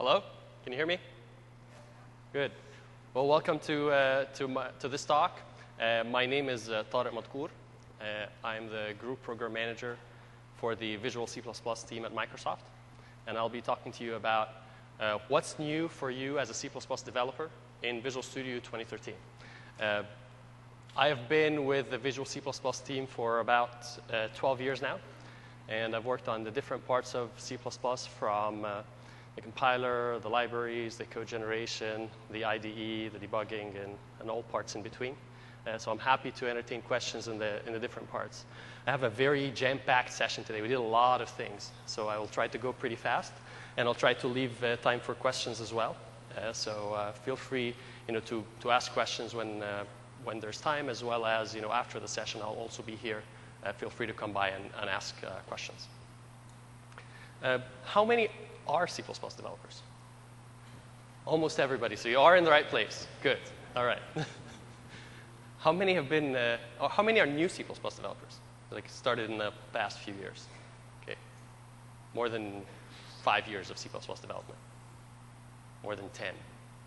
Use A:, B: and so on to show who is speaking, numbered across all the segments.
A: Hello? Can you hear me? Good. Well, welcome to this talk. My name is Tariq Madkour. I'm the Group Program Manager for the Visual C++ team at Microsoft. And I'll be talking to you about what's new for you as a C++ developer in Visual Studio 2013. I have been with the Visual C++ team for about 12 years now. And I've worked on the different parts of C++ from the compiler, the libraries, the code generation, the IDE, the debugging, and all parts in between. So I'm happy to entertain questions in the different parts. I have a very jam-packed session today. We did a lot of things. So I will try to go pretty fast. And I'll try to leave time for questions as well. So feel free to ask questions when there's time, as well as after the session, I'll also be here. Feel free to come by and ask questions. How many are C++ developers? Almost everybody. So you are in the right place. Good. All right. How many have been? Or how many are new C++ developers? Like started in the past few years. Okay. More than 5 years of C++ development. More than 10.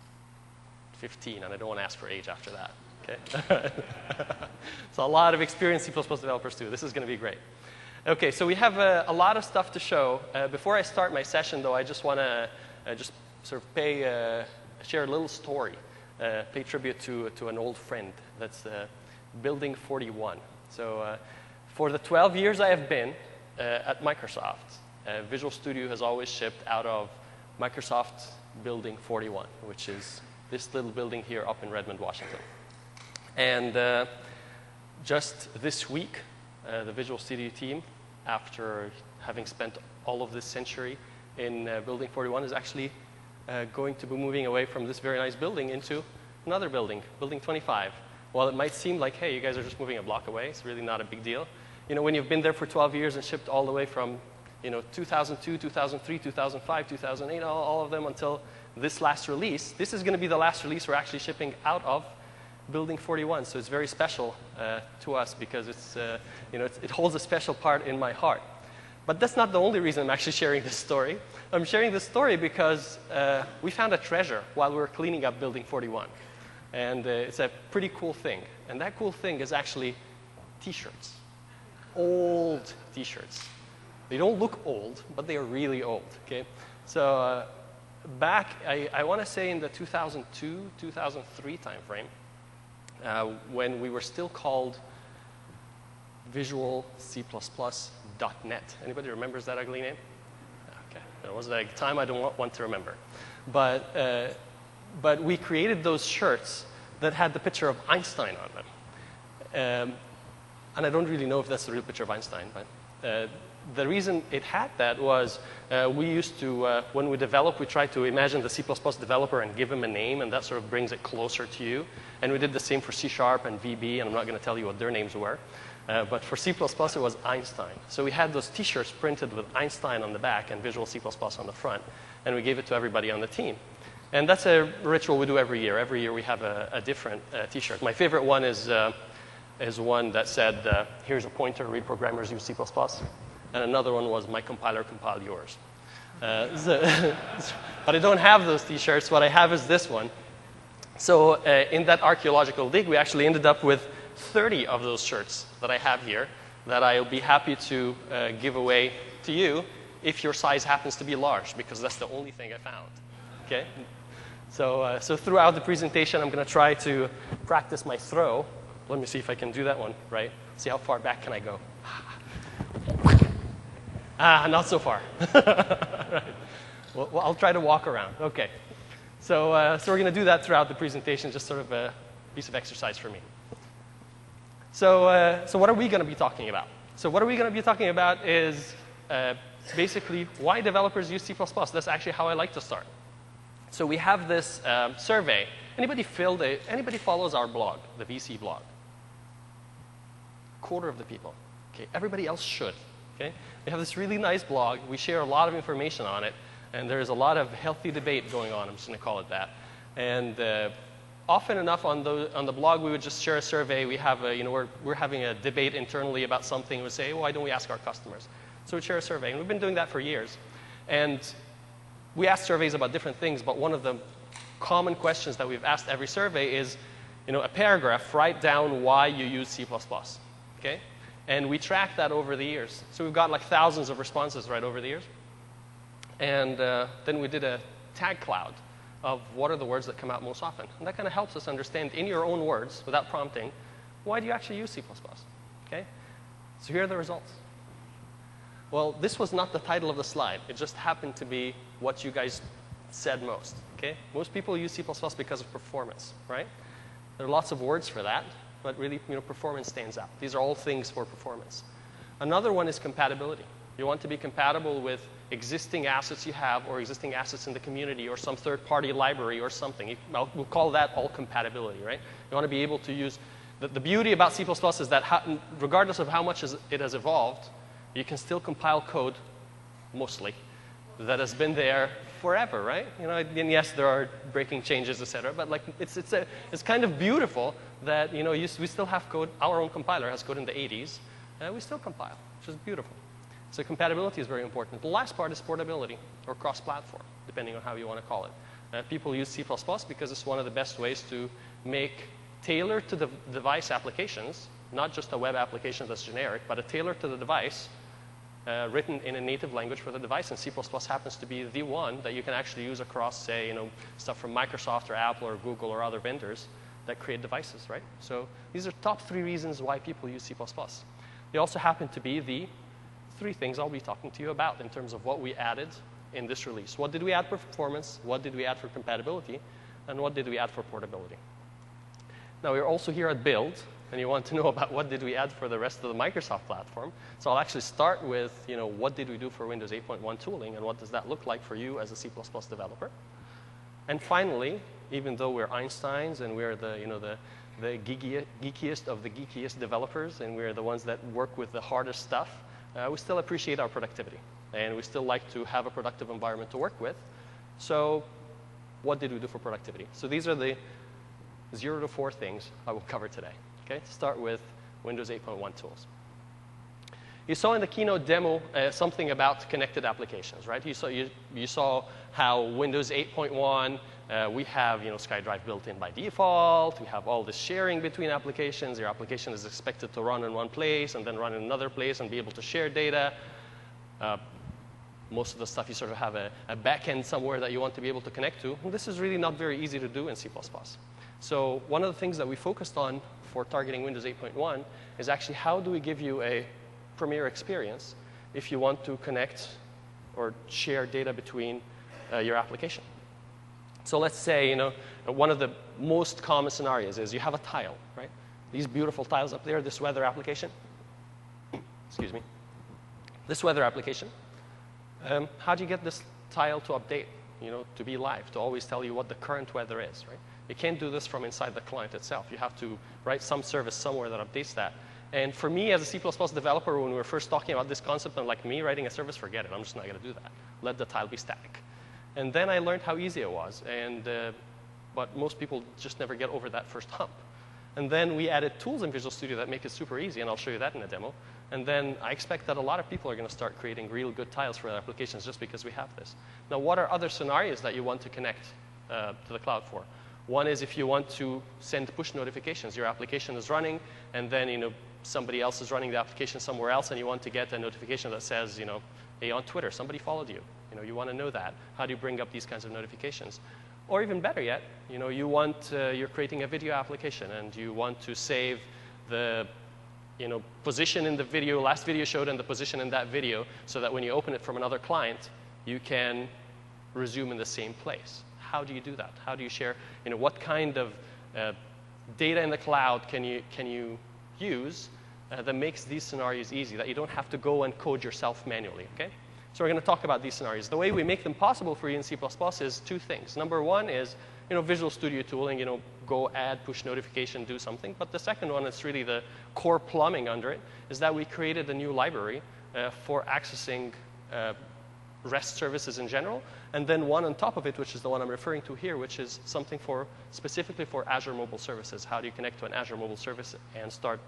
A: 15, and I don't want to ask for age after that. Okay. So a lot of experienced C++ developers too. This is going to be great. Okay, so we have a lot of stuff to show. Before I start my session, though, I just want to just sort of share a little story, pay tribute to an old friend. That's Building 41. So for the 12 years I have been at Microsoft, Visual Studio has always shipped out of Microsoft Building 41, which is this little building here up in Redmond, Washington. And just this week, the Visual Studio team, after having spent all of this century in Building 41, is actually going to be moving away from this very nice building into another building, Building 25. While it might seem like, hey, you guys are just moving a block away, it's really not a big deal. When you've been there for 12 years and shipped all the way from 2002, 2003, 2005, 2008, all of them until this last release, this is going to be the last release we're actually shipping out of Building 41, so it's very special to us because it holds a special part in my heart. But that's not the only reason I'm actually sharing this story. I'm sharing this story because we found a treasure while we were cleaning up Building 41. And it's a pretty cool thing. And that cool thing is actually T-shirts. Old T-shirts. They don't look old, but they are really old. Okay? So back, I want to say in the 2002, 2003 timeframe, when we were still called Visual C++.net. Anybody remembers that ugly name? Okay, it was a time I don't want to remember. But we created those shirts that had the picture of Einstein on them. And I don't really know if that's the real picture of Einstein, but the reason it had that was we used to, when we develop, we try to imagine the C++ developer and give him a name, and that sort of brings it closer to you. And we did the same for C# and VB, and I'm not going to tell you what their names were. But for C++, it was Einstein. So we had those T-shirts printed with Einstein on the back and Visual C++ on the front, and we gave it to everybody on the team. And that's a ritual we do every year. Every year we have a different T-shirt. My favorite one is one that said, here's a pointer, real programmers use C++. And another one was, my compiler compiled yours. But I don't have those T-shirts. What I have is this one. So in that archaeological dig, we actually ended up with 30 of those shirts that I have here that I'll be happy to give away to you if your size happens to be large, because that's the only thing I found. Okay? So throughout the presentation, I'm going to try to practice my throw. Let me see if I can do that one right. See how far back can I go. Not so far. Right. Well, I'll try to walk around. Okay. So we're going to do that throughout the presentation, just sort of a piece of exercise for me. So what are we going to be talking about? So what are we going to be talking about is basically why developers use C++. That's actually how I like to start. So we have this survey. Anybody follows our blog, the VC blog? Quarter of the people. Okay. Everybody else should. Okay? We have this really nice blog. We share a lot of information on it. And there's a lot of healthy debate going on. I'm just going to call it that. And often enough on the blog, we would just share a survey. We have we're having a debate internally about something. We say, why don't we ask our customers? So we share a survey. And we've been doing that for years. And we ask surveys about different things, but one of the common questions that we've asked every survey is, a paragraph, write down why you use C++, okay? And we track that over the years. So we've got like thousands of responses right over the years. And then we did a tag cloud of what are the words that come out most often. And that kind of helps us understand in your own words, without prompting, why do you actually use C++, okay? So here are the results. Well, this was not the title of the slide. It just happened to be what you guys said most, okay? Most people use C++ because of performance, right? There are lots of words for that, but really, performance stands out. These are all things for performance. Another one is compatibility. You want to be compatible with existing assets you have or existing assets in the community or some third-party library or something. We'll call that all compatibility, right? You want to be able to use the beauty about C++ is that regardless of how much it has evolved, you can still compile code, mostly, that has been there forever, right? And yes, there are breaking changes, et cetera, but like it's kind of beautiful that we still have code. Our own compiler has code in the 80s, and we still compile, which is beautiful. So compatibility is very important. The last part is portability or cross-platform, depending on how you want to call it. People use C++ because it's one of the best ways to make tailored to the device applications, not just a web application that's generic, but a tailored to the device, written in a native language for the device. And C++ happens to be the one that you can actually use across, say, stuff from Microsoft or Apple or Google or other vendors that create devices, right? So these are top 3 reasons why people use C++. They also happen to be the 3 things I'll be talking to you about in terms of what we added in this release. What did we add for performance? What did we add for compatibility? And what did we add for portability? Now, we're also here at Build, and you want to know about what did we add for the rest of the Microsoft platform. So I'll actually start with, what did we do for Windows 8.1 tooling, and what does that look like for you as a C++ developer? And finally, even though we're Einsteins and we're the geekiest of the geekiest developers, and we're the ones that work with the hardest stuff, we still appreciate our productivity. And we still like to have a productive environment to work with. So what did we do for productivity? So these are the 0 to 4 things I will cover today. Okay, to start with Windows 8.1 tools. You saw in the keynote demo something about connected applications, right? You saw how Windows 8.1, we have SkyDrive built in by default. We have all this sharing between applications. Your application is expected to run in one place and then run in another place and be able to share data. Most of the stuff you sort of have a backend somewhere that you want to be able to connect to. And this is really not very easy to do in C++. So one of the things that we focused on for targeting Windows 8.1 is actually how do we give you a premier experience if you want to connect or share data between your application. So let's say, one of the most common scenarios is you have a tile, right? These beautiful tiles up there, this weather application. Excuse me. This weather application. How do you get this tile to update, to be live, to always tell you what the current weather is, right? You can't do this from inside the client itself. You have to write some service somewhere that updates that. And for me, as a C++ developer, when we were first talking about this concept, I'm like, me writing a service, forget it. I'm just not going to do that. Let the tile be static. And then I learned how easy it was. But most people just never get over that first hump. And then we added tools in Visual Studio that make it super easy, and I'll show you that in a demo. And then I expect that a lot of people are going to start creating real good tiles for their applications just because we have this. Now, what are other scenarios that you want to connect to the cloud for? One is if you want to send push notifications. Your application is running, and then somebody else is running the application somewhere else, and you want to get a notification that says, hey, on Twitter, somebody followed you. You want to know that. How do you bring up these kinds of notifications? Or even better yet, you're creating a video application, and you want to save the position in the video, last video showed, and the position in that video, so that when you open it from another client, you can resume in the same place. How do you do that? How do you share? What kind of data in the cloud can you use that makes these scenarios easy, that you don't have to go and code yourself manually, okay? So we're going to talk about these scenarios. The way we make them possible for you in C++ is 2 things. Number one is, Visual Studio tooling, go add, push notification, do something. But the second one, it's really the core plumbing under it, is that we created a new library for accessing REST services in general, and then one on top of it, which is the one I'm referring to here, which is something specifically for Azure Mobile Services. How do you connect to an Azure Mobile Service and start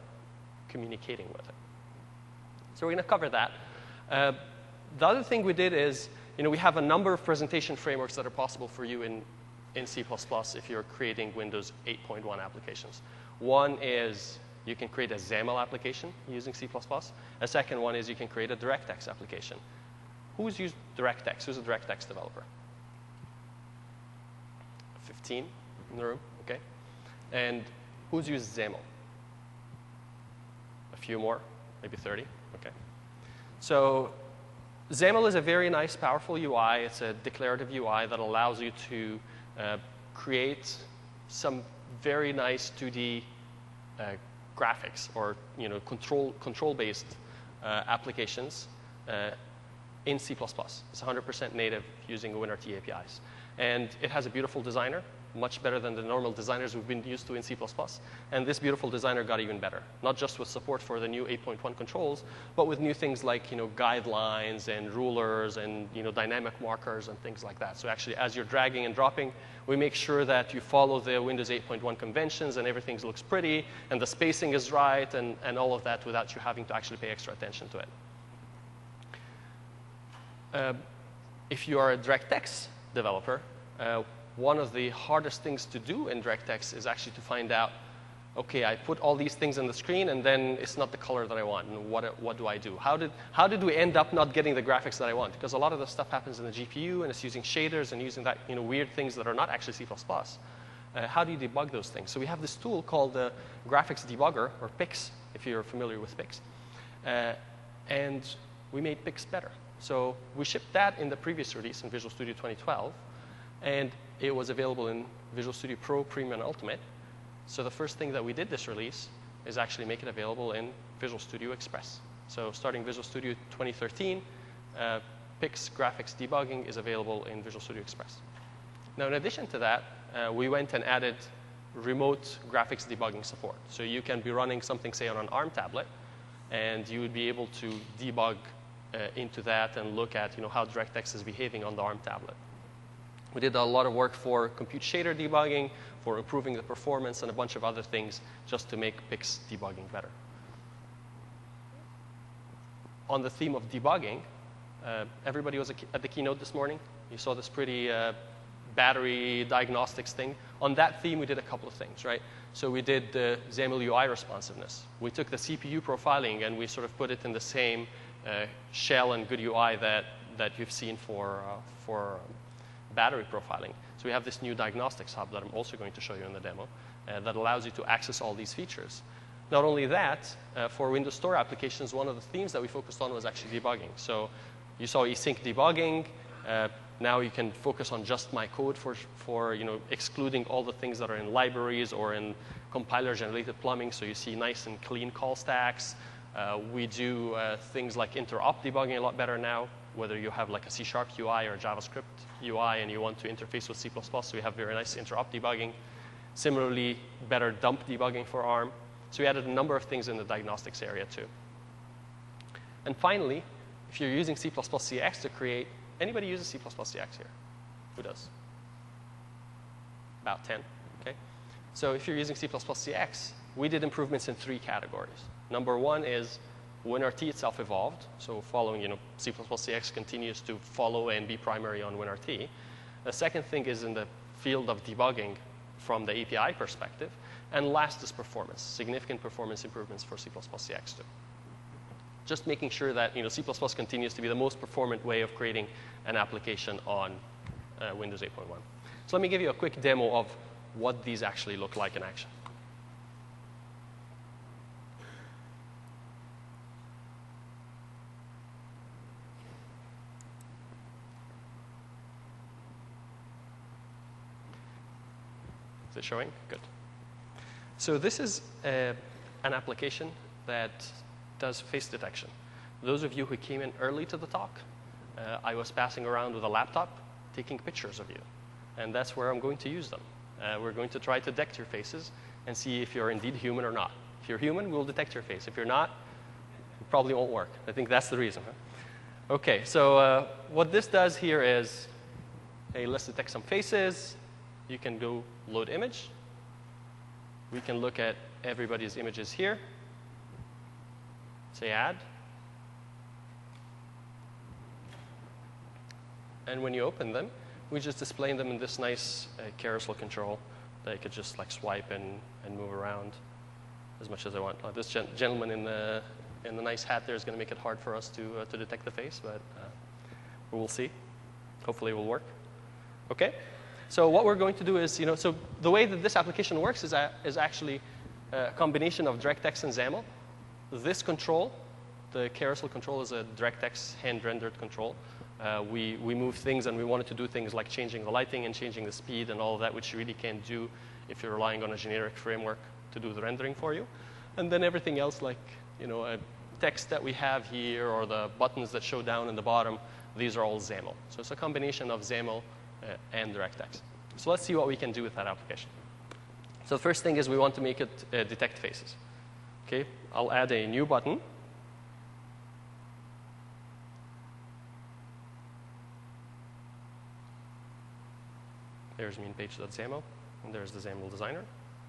A: communicating with it? So we're going to cover that. The other thing we did is, we have a number of presentation frameworks that are possible for you in C++ if you're creating Windows 8.1 applications. One is you can create a XAML application using C++. A second one is you can create a DirectX application. Who's used DirectX? Who's a DirectX developer? 15 in the room, okay. And who's used XAML? A few more, maybe 30, okay. So XAML is a very nice, powerful UI. It's a declarative UI that allows you to create some very nice 2D graphics or control-based applications in C++. It's 100% native using WinRT APIs. And it has a beautiful designer, much better than the normal designers we've been used to in C++. And this beautiful designer got even better, not just with support for the new 8.1 controls, but with new things like guidelines and rulers and dynamic markers and things like that. So actually, as you're dragging and dropping, we make sure that you follow the Windows 8.1 conventions and everything looks pretty and the spacing is right and all of that without you having to actually pay extra attention to it. If you are a DirectX developer, one of the hardest things to do in DirectX is actually to find out, okay, I put all these things on the screen and then it's not the color that I want. And what do I do? How did we end up not getting the graphics that I want? Because a lot of the stuff happens in the GPU and it's using shaders and using that weird things that are not actually C++. How do you debug those things? So we have this tool called the Graphics Debugger, or PIX, if you're familiar with PIX. And we made PIX better. So we shipped that in the previous release in Visual Studio 2012. And it was available in Visual Studio Pro, Premium, and Ultimate. So the first thing that we did this release is actually make it available in Visual Studio Express. So starting Visual Studio 2013, PIX graphics debugging is available in Visual Studio Express. Now, in addition to that, we went and added remote graphics debugging support. So you can be running something, say, on an ARM tablet, and you would be able to debug into that and look at how DirectX is behaving on the ARM tablet. We did a lot of work for compute shader debugging, for improving the performance, and a bunch of other things just to make PIX debugging better. On the theme of debugging, everybody was at the keynote this morning. You saw this pretty battery diagnostics thing. On that theme, we did a couple of things, right? So we did the XAML UI responsiveness. We took the CPU profiling and we sort of put it in the same shell and good UI that you've seen for battery profiling. So we have this new diagnostics hub that I'm also going to show you in the demo that allows you to access all these features. Not only that, for Windows Store applications, one of the themes that we focused on was actually debugging. So you saw async debugging. Now you can focus on just my code for excluding all the things that are in libraries or in compiler-generated plumbing. So you see nice and clean call stacks. We do things like interop debugging a lot better now, whether you have like a C# UI or a JavaScript UI and you want to interface with C++, so we have very nice interop debugging. Similarly, better dump debugging for ARM. So we added a number of things in the diagnostics area too. And finally, if you're using C++ CX to create, anybody uses C++ CX here? Who does? About 10, okay? So if you're using C++ CX, we did improvements in 3 categories. Number one is WinRT itself evolved. So following, C++ CX continues to follow and be primary on WinRT. The second thing is in the field of debugging from the API perspective. And last is performance, significant performance improvements for C++ CX too. Just making sure that C++ continues to be the most performant way of creating an application on Windows 8.1. So let me give you a quick demo of what these actually look like in action. Is it showing? Good. So this is an application that does face detection. Those of you who came in early to the talk, I was passing around with a laptop taking pictures of you. And that's where I'm going to use them. We're going to try to detect your faces and see if you're indeed human or not. If you're human, we'll detect your face. If you're not, it probably won't work. I think that's the reason. Huh? OK, so what this does here is, hey, let's detect some faces. You can go load image. We can look at everybody's images here. Say add. And when you open them, we just display them in this nice carousel control that I could just like swipe and move around as much as I want. This gentleman in the nice hat there is going to make it hard for us to detect the face, but we'll see. Hopefully it will work. Okay? So what we're going to do is, so the way that this application works is actually a combination of DirectX and XAML. This control, the carousel control, is a DirectX hand-rendered control. We move things, and we wanted to do things like changing the lighting and changing the speed and all of that, which you really can't do if you're relying on a generic framework to do the rendering for you. And then everything else, like a text that we have here or the buttons that show down in the bottom, these are all XAML. So it's a combination of XAML and DirectX. So let's see what we can do with that application. So the first thing is we want to make it detect faces. Okay, I'll add a new button. There's meanpage.xaml, and there's the XAML designer.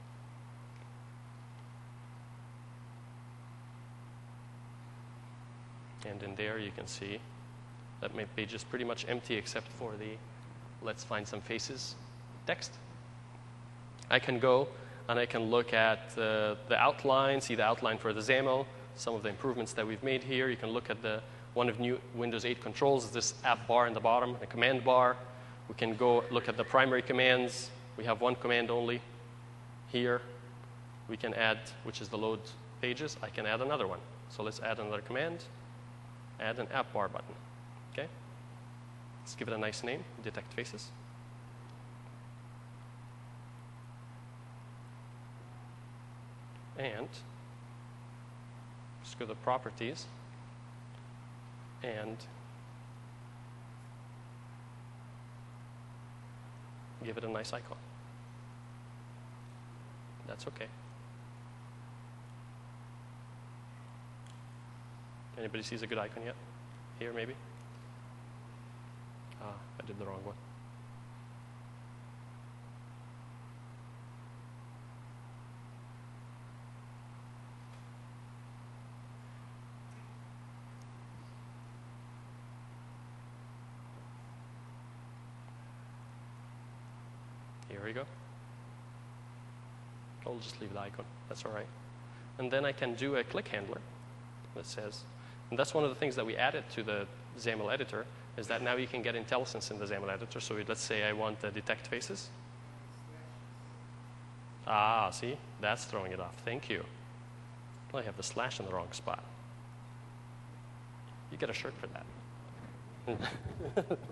A: And in there, you can see that my page is pretty much empty except for the let's find some faces text. I can go and I can look at the outline, see the outline for the XAML, some of the improvements that we've made here. You can look at one of new Windows 8 controls, this app bar in the bottom, the command bar. We can go look at the primary commands. We have one command only here. We can add, which is the load pages. I can add another one. So let's add another command. Add an app bar button. Okay? Let's give it a nice name, detect faces. And just go to properties and give it a nice icon. That's okay. Anybody sees a good icon yet? Here, maybe? Ah, I did the wrong one. Here we go. I'll just leave the icon. That's all right. And then I can do a click handler that says, and that's one of the things that we added to the XAML editor, is that now you can get IntelliSense in the XAML editor. So let's say I want to detect faces. Ah, see? That's throwing it off. Thank you. Well, I have the slash in the wrong spot. You get a shirt for that.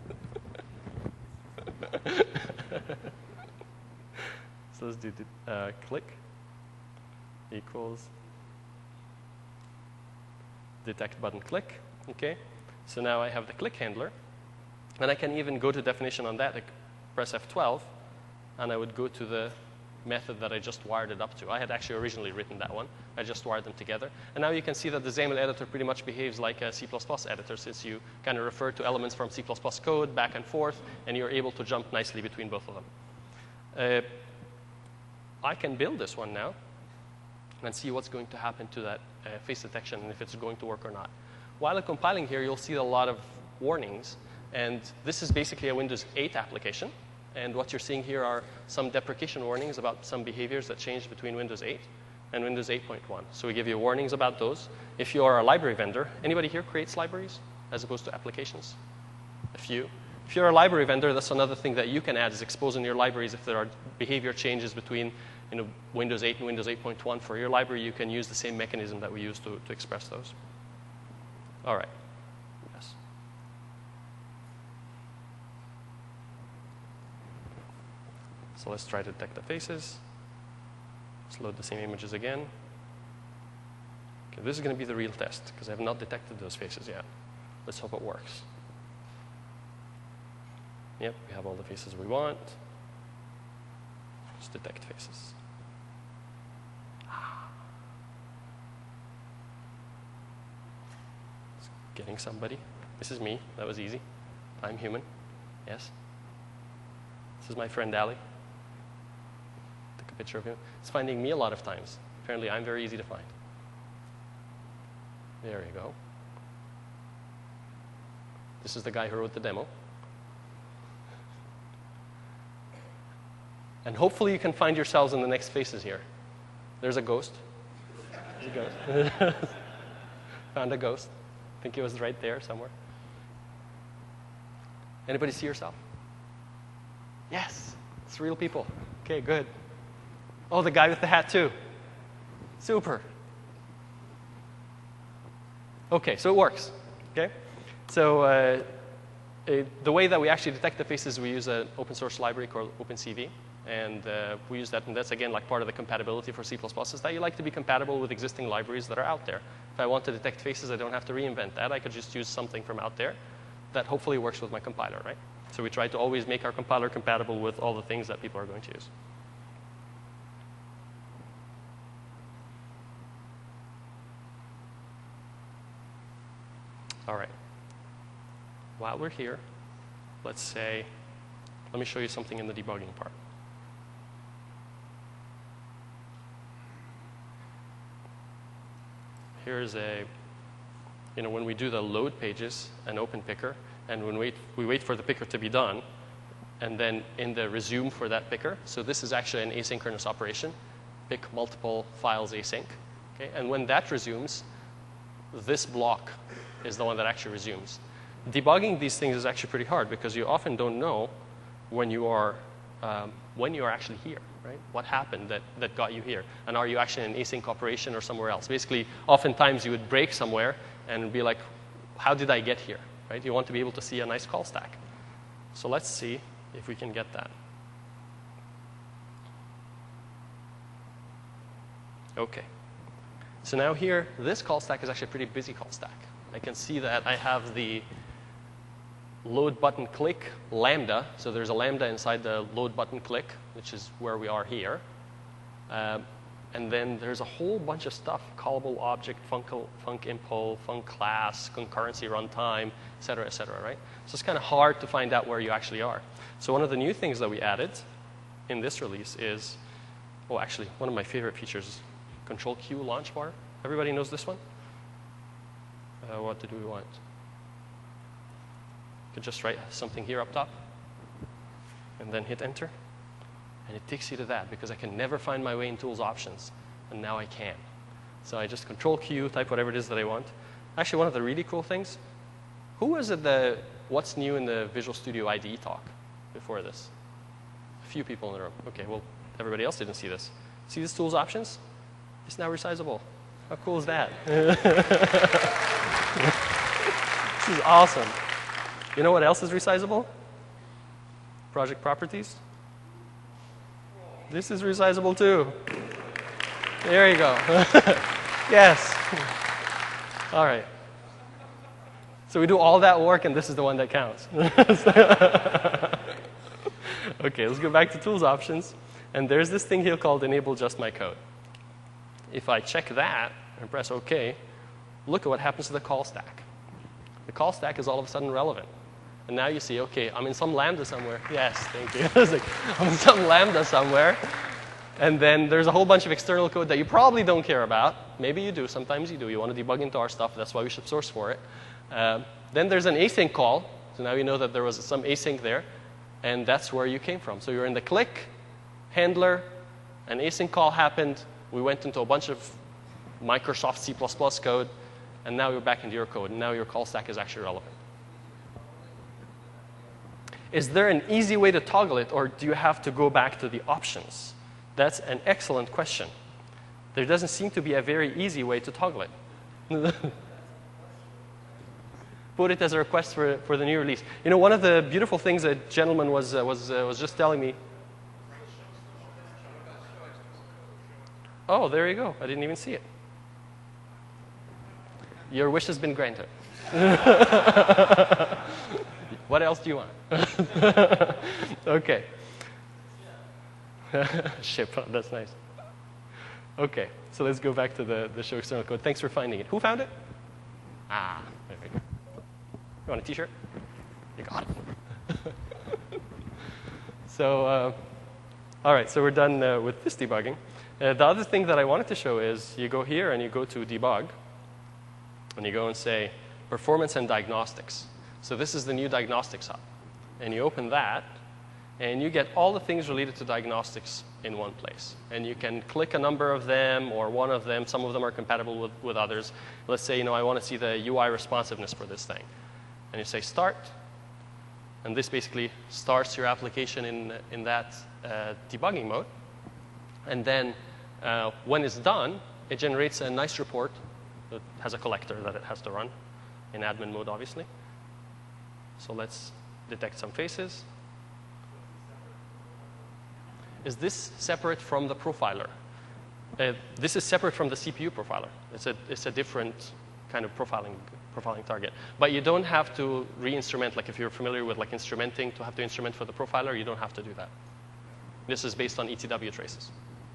A: So let's do click equals detect button click. Okay. So now I have the click handler. And I can even go to definition on that. I press F12, and I would go to the method that I just wired it up to. I had actually originally written that one. I just wired them together. And now you can see that the XAML editor pretty much behaves like a C++ editor, since you kind of refer to elements from C++ code back and forth, and you're able to jump nicely between both of them. I can build this one now and see what's going to happen to that face detection and if it's going to work or not. While I'm compiling here, you'll see a lot of warnings. And this is basically a Windows 8 application. And what you're seeing here are some deprecation warnings about some behaviors that changed between Windows 8 and Windows 8.1. So we give you warnings about those. If you are a library vendor, anybody here creates libraries as opposed to applications? A few. If you're a library vendor, that's another thing that you can add, is expose in your libraries if there are behavior changes between Windows 8 and Windows 8.1. For your library, you can use the same mechanism that we use to express those. All right. Yes. So let's try to detect the faces. Let's load the same images again. Okay, this is going to be the real test, because I have not detected those faces yet. Let's hope it works. Yep, we have all the faces we want. Let's detect faces. It's getting somebody. This is me. That was easy. I'm human. Yes. This is my friend Ali. Took a picture of him. It's finding me a lot of times. Apparently, I'm very easy to find. There you go. This is the guy who wrote the demo. And hopefully you can find yourselves in the next faces here. There's a ghost. There's a ghost. Found a ghost. I think it was right there somewhere. Anybody see yourself? Yes, it's real people. Okay, good. Oh, the guy with the hat too. Super. Okay, so it works. Okay, so the way that we actually detect the faces, we use an open source library called OpenCV, and we use that, and that's again like part of the compatibility for C++, is that you like to be compatible with existing libraries that are out there. If I want to detect faces, I don't have to reinvent that. I could just use something from out there that hopefully works with my compiler, right? So we try to always make our compiler compatible with all the things that people are going to use. All right. While we're here, let's say, let me show you something in the debugging part. Here's a, when we do the load pages, an open picker, and when we wait for the picker to be done, and then in the resume for that picker, so this is actually an asynchronous operation, pick multiple files async, okay? And when that resumes, this block is the one that actually resumes. Debugging these things is actually pretty hard because you often don't know when you are actually here, right? What happened that got you here? And are you actually in an async operation or somewhere else? Basically, oftentimes you would break somewhere and be like, how did I get here, right? You want to be able to see a nice call stack. So let's see if we can get that. Okay. So now here, this call stack is actually a pretty busy call stack. I can see that I have the load button click lambda. So there's a lambda inside the load button click, which is where we are here. And then there's a whole bunch of stuff, callable object, func_impl, func class, concurrency runtime, et cetera, right? So it's kind of hard to find out where you actually are. So one of the new things that we added in this release is, oh, actually, one of my favorite features is Control Q launch bar. Everybody knows this one? What do we want? You could just write something here up top, and then hit enter. And it takes you to that, because I can never find my way in Tools Options, and now I can. So I just Control Q, type whatever it is that I want. Actually, one of the really cool things, who was at the What's New in the Visual Studio IDE talk before this? A few people in the room. Okay, well, everybody else didn't see this. See this Tools Options? It's now resizable. How cool is that? This is awesome. You know what else is resizable? Project properties. This is resizable too. There you go. Yes. All right. So we do all that work, and this is the one that counts. Okay, let's go back to Tools Options. And there's this thing here called Enable Just My Code. If I check that and press OK, look at what happens to the call stack. The call stack is all of a sudden relevant. And now you see, OK, I'm in some Lambda somewhere. Yes, thank you. I'm in some Lambda somewhere. And then there's a whole bunch of external code that you probably don't care about. Maybe you do. Sometimes you do. You want to debug into our stuff. That's why we should source for it. Then there's an async call. So now you know that there was some async there. And that's where you came from. So you're in the click handler. An async call happened. We went into a bunch of Microsoft C++ code. And now you're back into your code. And now your call stack is actually relevant. Is there an easy way to toggle it, or do you have to go back to the options? That's an excellent question. There doesn't seem to be a very easy way to toggle it. Put it as a request for the new release. You know, one of the beautiful things a gentleman was just telling me. Oh, there you go. I didn't even see it. Your wish has been granted. What else do you want? Okay. Ship, that's nice. Okay, so let's go back to the show external code. Thanks for finding it. Who found it? Ah, there we go. You want a t-shirt? You got it. So, all right, so we're done with this debugging. The other thing that I wanted to show is you go here and you go to debug, and you go and say performance and diagnostics. So this is the new diagnostics hub. And you open that, And you get all the things related to diagnostics in one place. And you can click a number of them or one of them. Some of them are compatible with others. Let's say, I want to see the UI responsiveness for this thing. And you say start. And this basically starts your application in that debugging mode. And then when it's done, it generates a nice report that has a collector that it has to run in admin mode, obviously. So let's detect some faces. Is this separate from the profiler? This is separate from the CPU profiler. It's a different kind of profiling target. But you don't have to re-instrument, like if you're familiar with like instrumenting, to have to instrument for the profiler, you don't have to do that. This is based on ETW traces.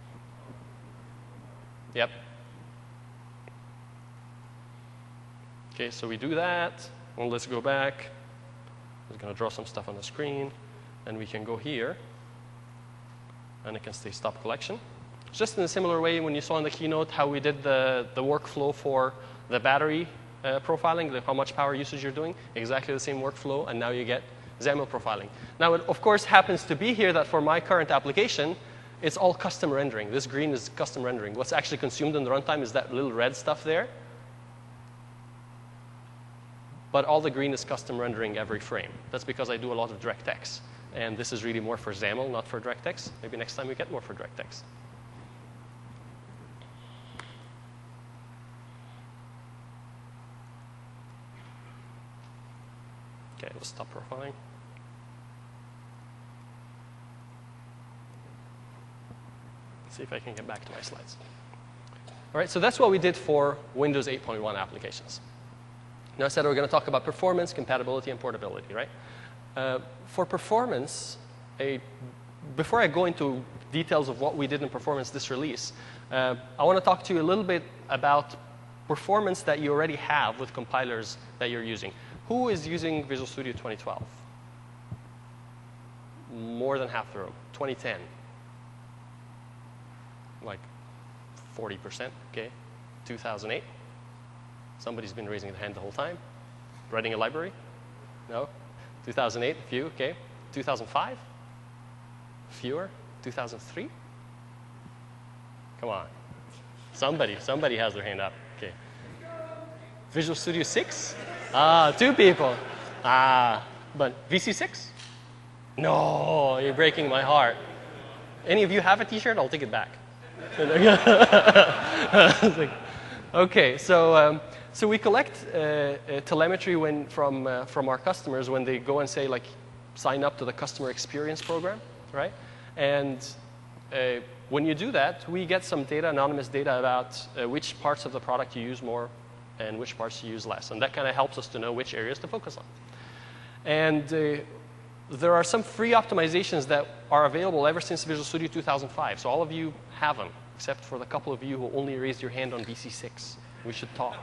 A: Yep. Okay, so we do that. Well, let's go back. I'm going to draw some stuff on the screen. And we can go here. And it can say stop collection. Just in a similar way when you saw in the keynote how we did the workflow for the battery profiling, how much power usage you're doing, exactly the same workflow, and now you get XAML profiling. Now, it of course happens to be here that for my current application, it's all custom rendering. This green is custom rendering. What's actually consumed in the runtime is that little red stuff there. But all the green is custom rendering every frame. That's because I do a lot of DirectX. And this is really more for XAML, not for DirectX. Maybe next time we get more for DirectX. Okay, let's stop profiling. Let's see if I can get back to my slides. All right, so that's what we did for Windows 8.1 applications. Now I said we're going to talk about performance, compatibility, and portability, right? For performance, before I go into details of what we did in performance this release, I want to talk to you a little bit about performance that you already have with compilers that you're using. Who is using Visual Studio 2012? More than half the room. 2010. Like 40%, okay. 2008. Somebody's been raising their hand the whole time. Writing a library? No? 2008, a few, okay. 2005? Fewer? 2003? Come on. Somebody has their hand up. Okay. Visual Studio 6? Ah, 2 people. Ah, but VC6? No, you're breaking my heart. Any of you have a t-shirt? I'll take it back. Okay, so we collect telemetry from our customers when they go and say, like, sign up to the customer experience program, right? And when you do that, we get some data, anonymous data, about which parts of the product you use more and which parts you use less. And that kind of helps us to know which areas to focus on. And there are some free optimizations that are available ever since Visual Studio 2005. So all of you have them, except for the couple of you who only raised your hand on VC6. We should talk.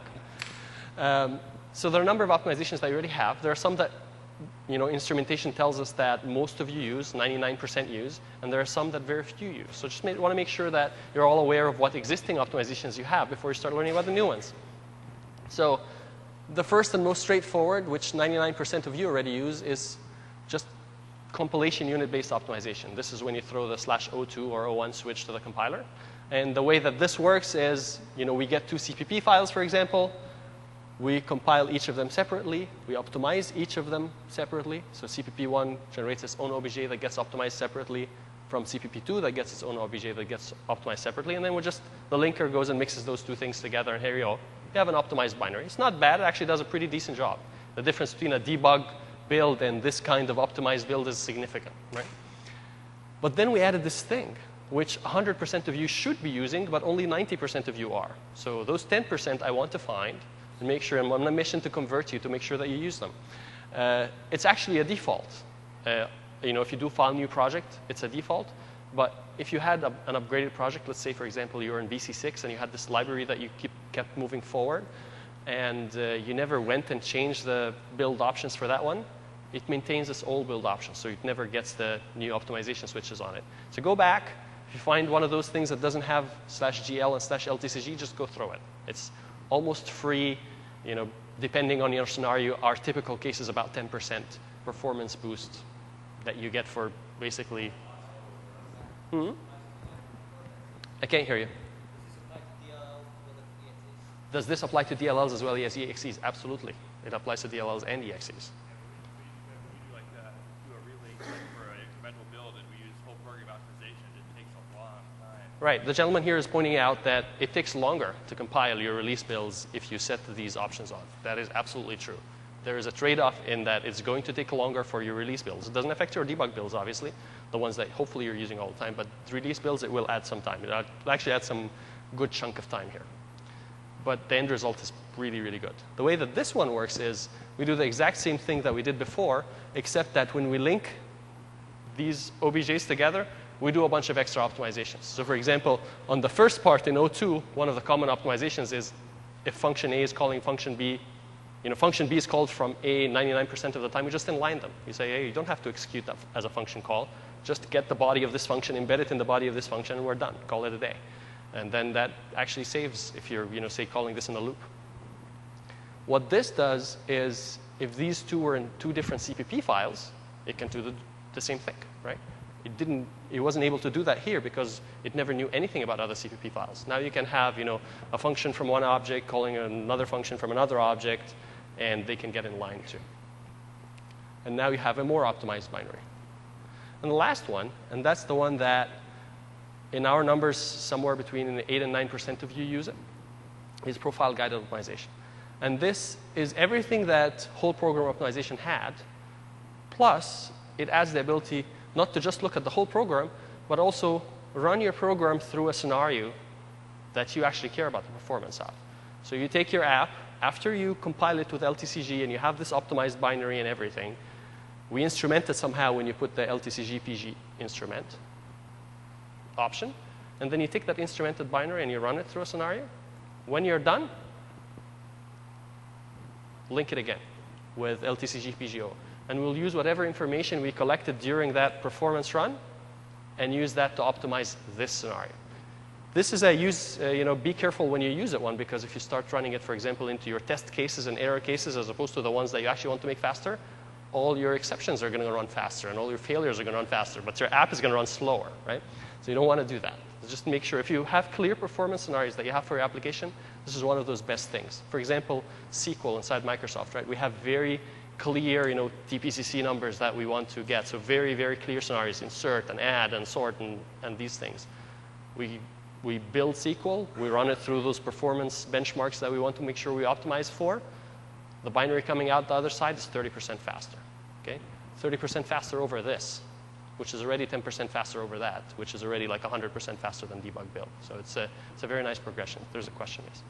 A: So there are a number of optimizations that you already have. There are some that instrumentation tells us that most of you use, 99% use, and there are some that very few use. So just want to make sure that you're all aware of what existing optimizations you have before you start learning about the new ones. So the first and most straightforward, which 99% of you already use, is just compilation unit-based optimization. This is when you throw the /02 or 01 switch to the compiler. And the way that this works is, we get 2 CPP files, for example. We compile each of them separately. We optimize each of them separately. So CPP1 generates its own OBJ that gets optimized separately from CPP2 that gets its own OBJ that gets optimized separately. And then the linker goes and mixes those 2 things together. And here you go. You have an optimized binary. It's not bad. It actually does a pretty decent job. The difference between a debug build and this kind of optimized build is significant, right? But then we added this thing, which 100% of you should be using, but only 90% of you are. So those 10% I want to find and make sure I'm on a mission to convert you to make sure that you use them. It's actually a default. If you do file new project, it's a default. But if you had an upgraded project, let's say, for example, you're in VC6 and you had this library that you kept moving forward, and you never went and changed the build options for that one, it maintains its old build options, so it never gets the new optimization switches on it. So go back. If you find one of those things that doesn't have /GL and /LTCG, just go throw it. It's almost free. Depending on your scenario, our typical case is about 10% performance boost that you get for basically, I can't hear you. Does this apply to DLLs as well as EXEs? Absolutely. It applies to DLLs and EXEs. Right. The gentleman here is pointing out that it takes longer to compile your release builds if you set these options on. That is absolutely true. There is a trade-off in that it's going to take longer for your release builds. It doesn't affect your debug builds, obviously, the ones that hopefully you're using all the time. But release builds, it will add some time. It will actually add some good chunk of time here. But the end result is really, really good. The way that this one works is we do the exact same thing that we did before, except that when we link these OBJs together, we do a bunch of extra optimizations. So for example, on the first part in O2, one of the common optimizations is if function A is calling function B, function B is called from A 99% of the time, we just inline them. You say, hey, you don't have to execute that as a function call. Just get the body of this function, embed it in the body of this function, and we're done. Call it a day. And then that actually saves if you're, say, calling this in a loop. What this does is if these two were in two different CPP files, it can do the same thing, right? It wasn't able to do that here because it never knew anything about other CPP files. Now you can have, a function from one object calling another function from another object, and they can get in line too. And now you have a more optimized binary. And the last one, and that's the one that in our numbers somewhere between 8 and 9% of you use it, is profile guided optimization. And this is everything that whole program optimization had, plus it adds the ability not to just look at the whole program, but also run your program through a scenario that you actually care about the performance of. So you take your app, after you compile it with LTCG and you have this optimized binary and everything, we instrument it somehow when you put the LTCG PG instrument option, and then you take that instrumented binary and you run it through a scenario. When you're done, link it again with LTCG PGO. And we'll use whatever information we collected during that performance run and use that to optimize this scenario. This is a use, be careful when you use it one, because if you start running it, for example, into your test cases and error cases as opposed to the ones that you actually want to make faster, all your exceptions are going to run faster and all your failures are going to run faster, but your app is going to run slower, right? So you don't want to do that. Just make sure if you have clear performance scenarios that you have for your application, this is one of those best things. For example, SQL inside Microsoft, right? We have very clear, TPCC numbers that we want to get. So very, very clear scenarios, insert and add and sort and these things. We build SQL, we run it through those performance benchmarks that we want to make sure we optimize for. The binary coming out the other side is 30% faster, okay? 30% faster over this, which is already 10% faster over that, which is already like 100% faster than debug build. So it's a very nice progression. There's a question, yes.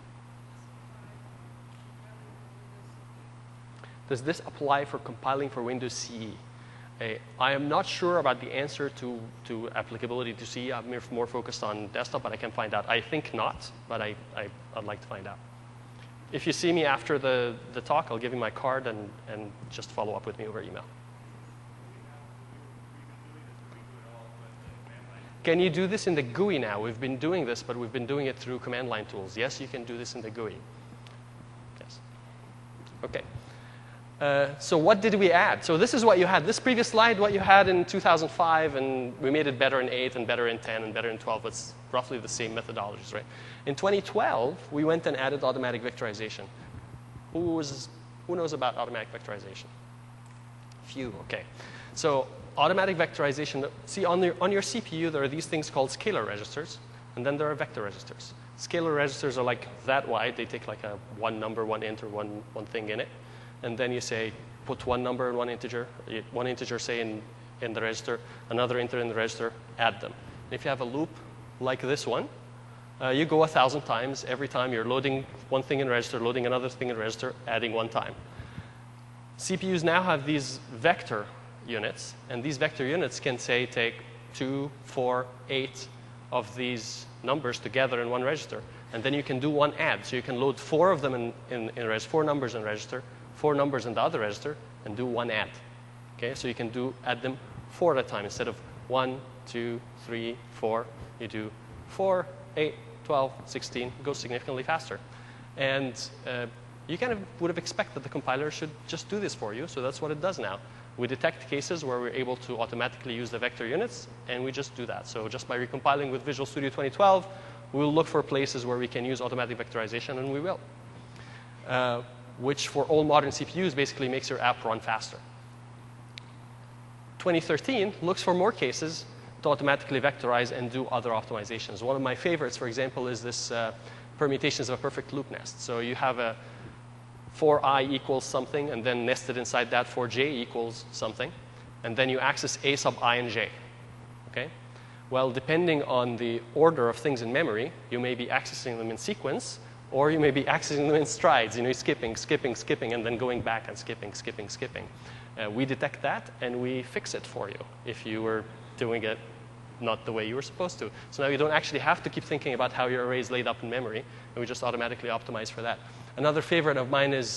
A: Does this apply for compiling for Windows CE? I am not sure about the answer to applicability to CE. I'm more focused on desktop, but I can find out. I think not, but I'd like to find out. If you see me after the talk, I'll give you my card and just follow up with me over email. Can you do this in the GUI now? We've been doing this, but we've been doing it through command line tools. Yes, you can do this in the GUI. Yes. OK. So what did we add? So this is what you had. This previous slide, what you had in 2005, and we made it better in 8 and better in 10 and better in 12. It's roughly the same methodologies, right? In 2012, we went and added automatic vectorization. Who knows about automatic vectorization? Few, OK. So automatic vectorization, see on your CPU, there are these things called scalar registers, and then there are vector registers. Scalar registers are like that wide. They take like one number, one int, or one thing in it. And then you say, put one number and one integer say in the register, another integer in the register, add them. And if you have a loop like this one, you go 1,000 times. Every time you're loading one thing in register, loading another thing in register, adding one time. CPUs now have these vector units, and these vector units can say take 2, 4, 8 of these numbers together in one register. And then you can do one add. So you can load 4 of them in register, 4 numbers in register, 4 numbers in the other register, and do one add. Okay, so you can add them 4 at a time instead of 1, 2, 3, 4. You do 4, 8, 12, 16. It goes significantly faster. And you kind of would have expected the compiler should just do this for you. So that's what it does now. we detect cases where we're able to automatically use the vector units, and we just do that. So just by recompiling with Visual Studio 2012, we'll look for places where we can use automatic vectorization, and we will. Which for all modern CPUs basically makes your app run faster. 2013 looks for more cases to automatically vectorize and do other optimizations. One of my favorites, for example, is this permutations of a perfect loop nest. So you have a for I equals something, and then nested inside that for j equals something, and then you access a sub I and j. Okay? Well, depending on the order of things in memory, you may be accessing them in sequence, or you may be accessing them in strides, skipping, skipping, skipping, and then going back and skipping, skipping, skipping. We detect that, and we fix it for you if you were doing it not the way you were supposed to. So now you don't actually have to keep thinking about how your array is laid up in memory, and we just automatically optimize for that. Another favorite of mine is,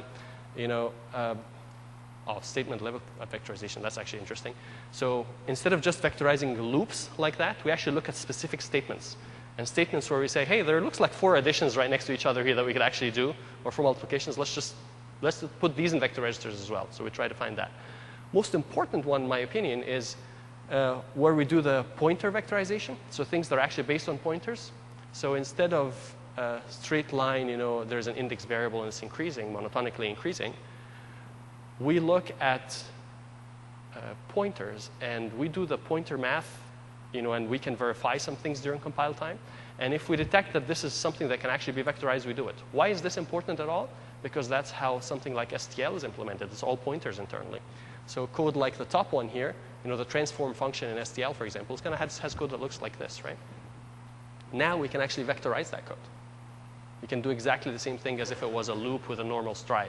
A: statement level vectorization. That's actually interesting. So instead of just vectorizing loops like that, we actually look at specific statements. And statements where we say, hey, there looks like 4 additions right next to each other here that we could actually do, or 4 multiplications. Let's put these in vector registers as well. So we try to find that. Most important one, in my opinion, is where we do the pointer vectorization. So things that are actually based on pointers. So instead of a straight line, there's an index variable and it's increasing, monotonically increasing, we look at pointers, and we do the pointer math, and we can verify some things during compile time. And if we detect that this is something that can actually be vectorized, we do it. Why is this important at all? Because that's how something like STL is implemented. It's all pointers internally. So code like the top one here, the transform function in STL, for example, has code that looks like this, right? Now we can actually vectorize that code. We can do exactly the same thing as if it was a loop with a normal stride.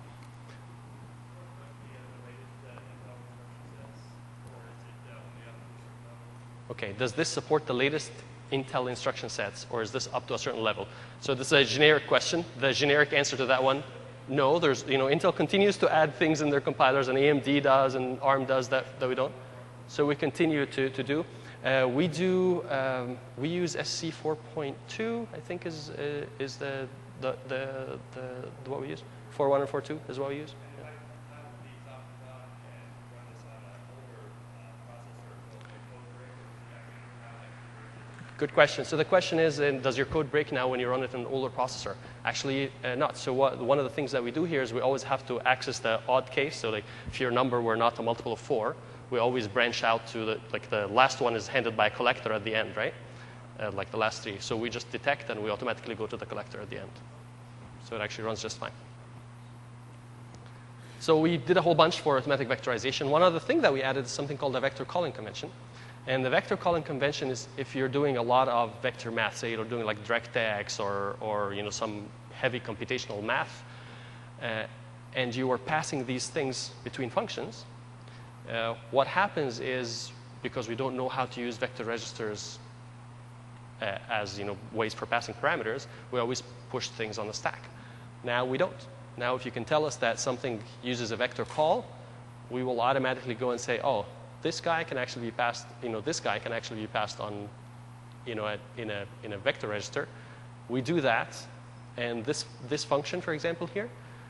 A: Okay, does this support the latest Intel instruction sets, or is this up to a certain level? So this is a generic question. The generic answer to that one, no. There's, Intel continues to add things in their compilers, and AMD does, and ARM does that we don't. So we continue to do. We use SC 4.2, I think is the what we use. 4.1 and 4.2 is what we use. Good question. So the question is, does your code break now when you run it in an older processor? Actually, not. So one of the things that we do here is we always have to access the odd case. So like if your number were not a multiple of 4, we always branch out to the last one is handed by a collector at the end, right? Like the last 3. So we just detect and we automatically go to the collector at the end. So it actually runs just fine. So we did a whole bunch for arithmetic vectorization. One other thing that we added is something called a vector calling convention. And the vector calling convention is if you're doing a lot of vector math, say you're doing like DirectX or some heavy computational math, and you are passing these things between functions, what happens is, because we don't know how to use vector registers as ways for passing parameters, we always push things on the stack. Now we don't. Now if you can tell us that something uses a vector call, we will automatically go and say, oh, this guy can actually be passed, this guy can actually be passed on, in a vector register. We do that, and this function, for example, here,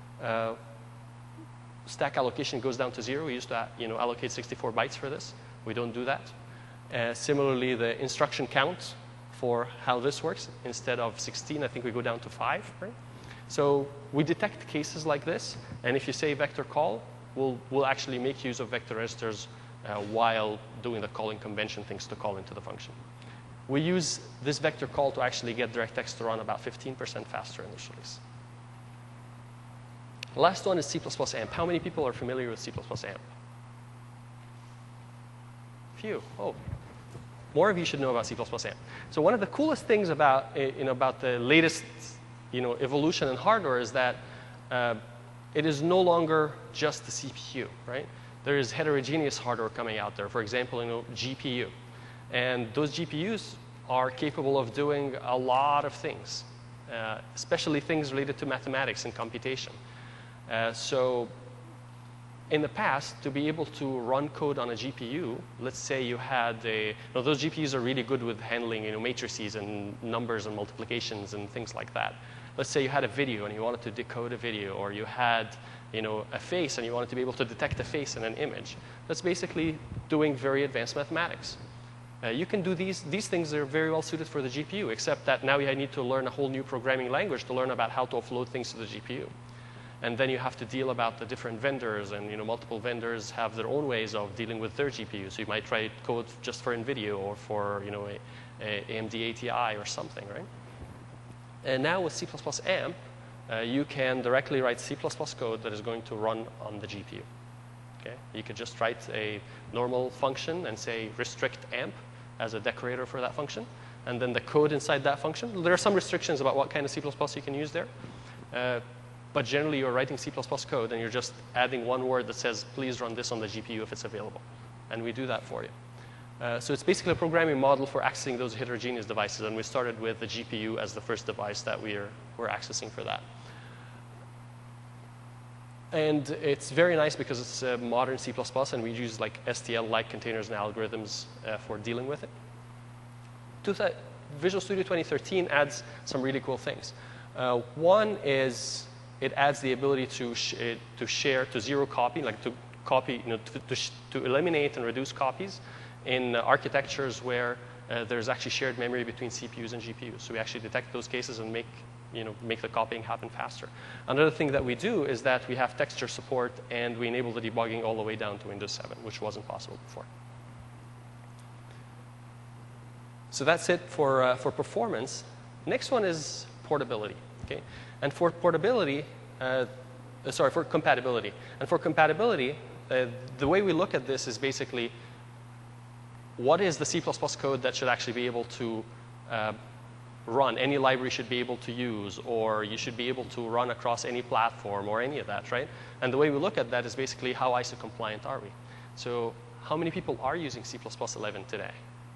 A: stack allocation goes down to 0. We used to, allocate 64 bytes for this. We don't do that. Similarly, the instruction count for how this works, instead of 16, I think we go down to 5, right? So we detect cases like this, and if you say vector call, we'll actually make use of vector registers while doing the calling convention things to call into the function. We use this vector call to actually get DirectX to run about 15% faster in this release. The last one is C++ AMP. How many people are familiar with C++ AMP? Few. Oh, more of you should know about C++ AMP. So one of the coolest things about the latest evolution in hardware is that it is no longer just the CPU, right? There is heterogeneous hardware coming out there. For example, GPU. And those GPUs are capable of doing a lot of things, especially things related to mathematics and computation. So in the past, to be able to run code on a GPU, let's say you had those GPUs are really good with handling matrices and numbers and multiplications and things like that. Let's say you had a video and you wanted to decode a video, or you had a face and you want it to be able to detect a face in an image, that's basically doing very advanced mathematics. You can do these things that are very well suited for the GPU, except that now I need to learn a whole new programming language to learn about how to offload things to the GPU. And then you have to deal about the different vendors, and multiple vendors have their own ways of dealing with their GPU. So you might write code just for NVIDIA or for a AMD ATI or something, right? And now with C++ AMP, you can directly write C++ code that is going to run on the GPU. Okay? You could just write a normal function and say restrict AMP as a decorator for that function. And then the code inside that function, there are some restrictions about what kind of C++ you can use there. But generally, you're writing C++ code, and you're just adding one word that says, please run this on the GPU if it's available. And we do that for you. So it's basically a programming model for accessing those heterogeneous devices. And we started with the GPU as the first device that we're accessing for that. And it's very nice because it's modern C++, and we use like STL-like containers and algorithms for dealing with it. Visual Studio 2013 adds some really cool things. One is it adds the ability to share to zero copy, like to copy, to eliminate and reduce copies in architectures where there's actually shared memory between CPUs and GPUs. So we actually detect those cases and make the copying happen faster. Another thing that we do is that we have texture support, and we enable the debugging all the way down to Windows 7, which wasn't possible before. So that's it for performance. Next one is portability. Okay? And for portability, for compatibility. And for compatibility, the way we look at this is basically what is the C++ code that should actually be able to run, any library should be able to use, or you should be able to run across any platform or any of that, right? And the way we look at that is basically how ISO compliant are we? So how many people are using C++ 11 today?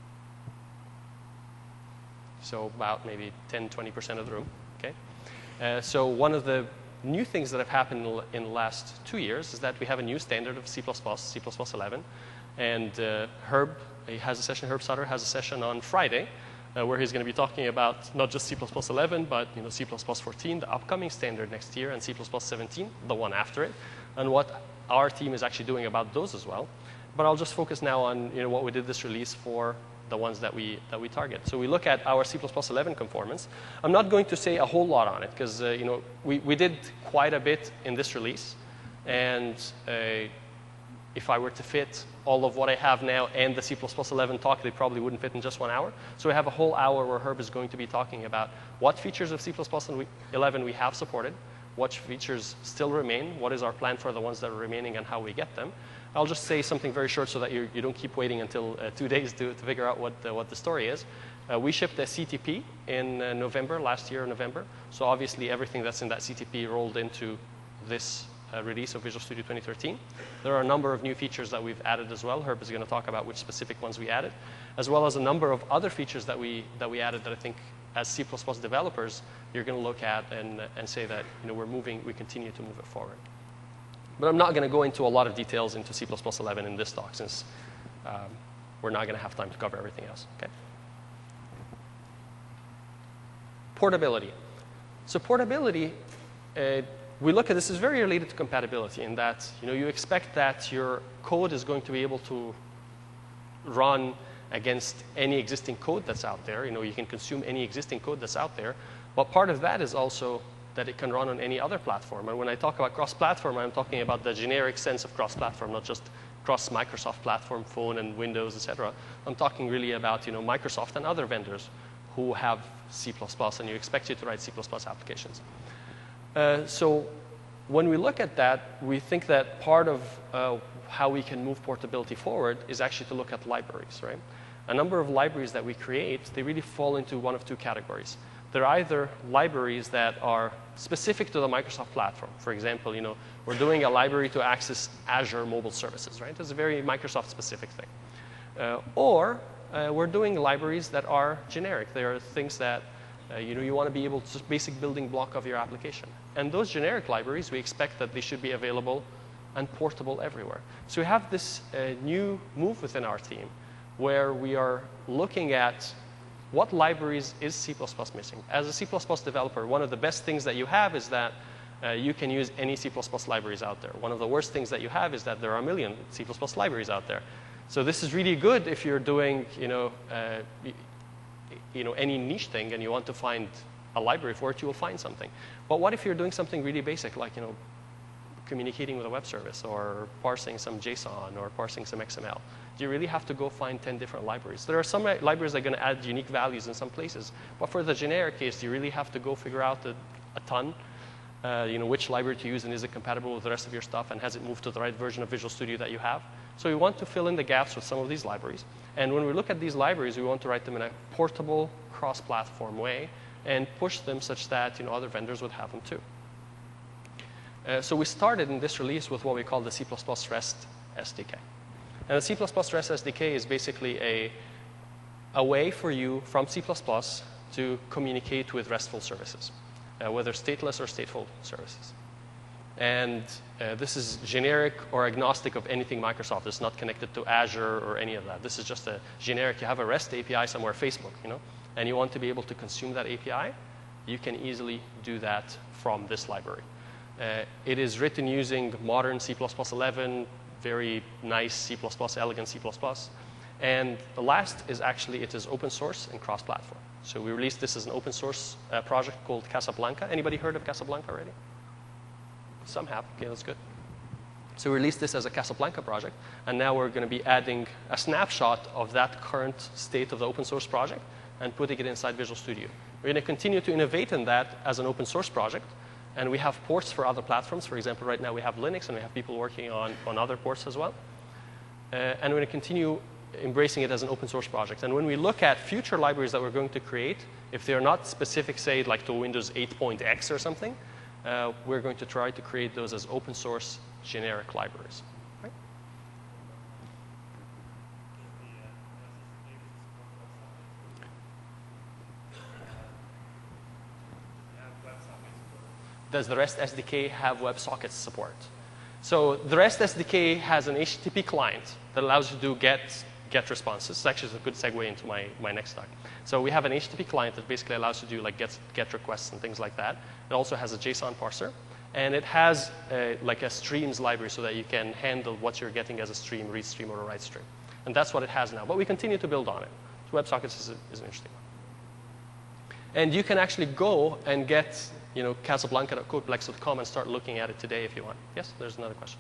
A: So about maybe 10, 20% of the room, okay? So one of the new things that have happened in the last 2 years is that we have a new standard of C++, C++ 11. And Herb Sutter has a session on Friday where he's going to be talking about not just C++ 11, but C++ 14, the upcoming standard next year, and C++ 17, the one after it, and what our team is actually doing about those as well. But I'll just focus now on what we did this release for the ones that we target. So we look at our C++ 11 conformance. I'm not going to say a whole lot on it because we did quite a bit in this release, and if I were to fit all of what I have now and the C++ 11 talk, they probably wouldn't fit in just 1 hour. So we have a whole hour where Herb is going to be talking about what features of C++ 11 we have supported, what features still remain, what is our plan for the ones that are remaining, and how we get them. I'll just say something very short so that you don't keep waiting until 2 days to figure out what the story is. We shipped a CTP in November, last year in November. So obviously everything that's in that CTP rolled into this release of Visual Studio 2013. There are a number of new features that we've added as well. Herb is going to talk about which specific ones we added, as well as a number of other features that we added that I think as C++ developers, you're going to look at and say that we continue to move it forward. But I'm not going to go into a lot of details into C++ 11 in this talk since we're not going to have time to cover everything else. Okay? Portability. So portability, we look at this is very related to compatibility in that you expect that your code is going to be able to run against any existing code that's out there. You can consume any existing code that's out there. But part of that is also that it can run on any other platform. And when I talk about cross-platform, I'm talking about the generic sense of cross-platform, not just cross-Microsoft platform, phone, and Windows, etc. I'm talking really about Microsoft and other vendors who have C++, and you expect you to write C++ applications. So when we look at that, we think that part of how we can move portability forward is actually to look at libraries, right? A number of libraries that we create, they really fall into one of two categories. They're either libraries that are specific to the Microsoft platform. For example, we're doing a library to access Azure mobile services, right? It's a very Microsoft-specific thing. Or we're doing libraries that are generic. They are things that you want to be able to just basic building block of your application. And those generic libraries, we expect that they should be available and portable everywhere. So we have this new move within our team where we are looking at what libraries is C++ missing. As a C++ developer, one of the best things that you have is that you can use any C++ libraries out there. One of the worst things that you have is that there are a million C++ libraries out there. So this is really good if you're doing, any niche thing and you want to find a library for it, you will find something. But what if you're doing something really basic, like, communicating with a web service or parsing some JSON or parsing some XML? Do you really have to go find 10 different libraries? There are some libraries that are going to add unique values in some places. But for the generic case, you really have to go figure out a ton, which library to use and is it compatible with the rest of your stuff and has it moved to the right version of Visual Studio that you have? So we want to fill in the gaps with some of these libraries. And when we look at these libraries, we want to write them in a portable, cross-platform way and push them such that other vendors would have them too. So we started in this release with what we call the C++ REST SDK. And the C++ REST SDK is basically a way for you from C++ to communicate with RESTful services, whether stateless or stateful services. And this is generic or agnostic of anything Microsoft. It's not connected to Azure or any of that. This is just a generic. You have a REST API somewhere, Facebook, and you want to be able to consume that API, you can easily do that from this library. It is written using modern C++ 11, very nice C++, elegant C++. And the last is actually, it is open source and cross-platform. So we released this as an open source project called Casablanca. Anybody heard of Casablanca already? Some have. Okay, that's good. So we released this as a Casablanca project, and now we're going to be adding a snapshot of that current state of the open source project and putting it inside Visual Studio. We're going to continue to innovate in that as an open source project, and we have ports for other platforms. For example, right now we have Linux, and we have people working on other ports as well. And we're going to continue embracing it as an open source project. And when we look at future libraries that we're going to create, if they're not specific, say, like to Windows 8.x or something, we're going to try to create those as open source generic libraries. Right? Does the REST SDK have WebSockets support? So the REST SDK has an HTTP client that allows you to do get responses. It's actually a good segue into my next talk. So we have an HTTP client that basically allows you to do like get requests and things like that. It also has a JSON parser. And it has like a streams library so that you can handle what you're getting as a stream, read stream, or a write stream. And that's what it has now. But we continue to build on it. So WebSockets is an interesting one. And you can actually go and get casablanca.codeplex.com and start looking at it today if you want. Yes, there's another question.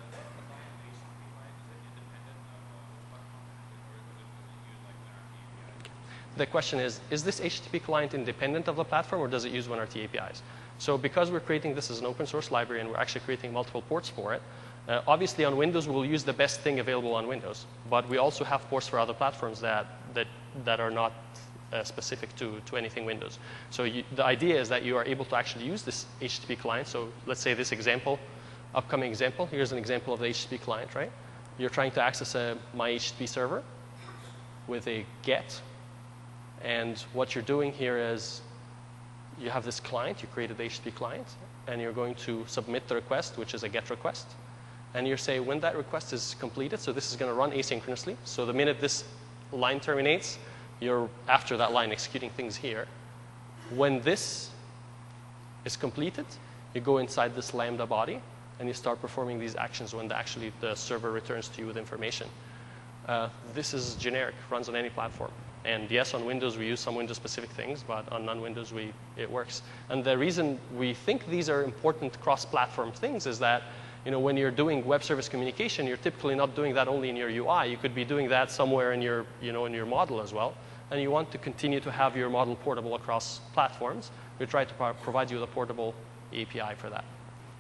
A: The question is this HTTP client independent of the platform, or does it use WinRT APIs? So because we're creating this as an open source library and we're actually creating multiple ports for it, obviously on Windows we'll use the best thing available on Windows. But we also have ports for other platforms that are not specific to anything Windows. So the idea is that you are able to actually use this HTTP client. So let's say this example, upcoming example. Here's an example of the HTTP client, right? You're trying to access my HTTP server with a GET. And what you're doing here is you have this client. You created the HTTP client. And you're going to submit the request, which is a GET request. And you say when that request is completed, so this is going to run asynchronously. So the minute this line terminates, you're, after that line, executing things here. When this is completed, you go inside this Lambda body, and you start performing these actions when the server returns to you with information. This is generic, runs on any platform. And yes, on Windows, we use some Windows-specific things, but on non-Windows, it works. And the reason we think these are important cross-platform things is that when you're doing web service communication, you're typically not doing that only in your UI. You could be doing that somewhere in your, in your model as well. And you want to continue to have your model portable across platforms. We try to provide you with a portable API for that.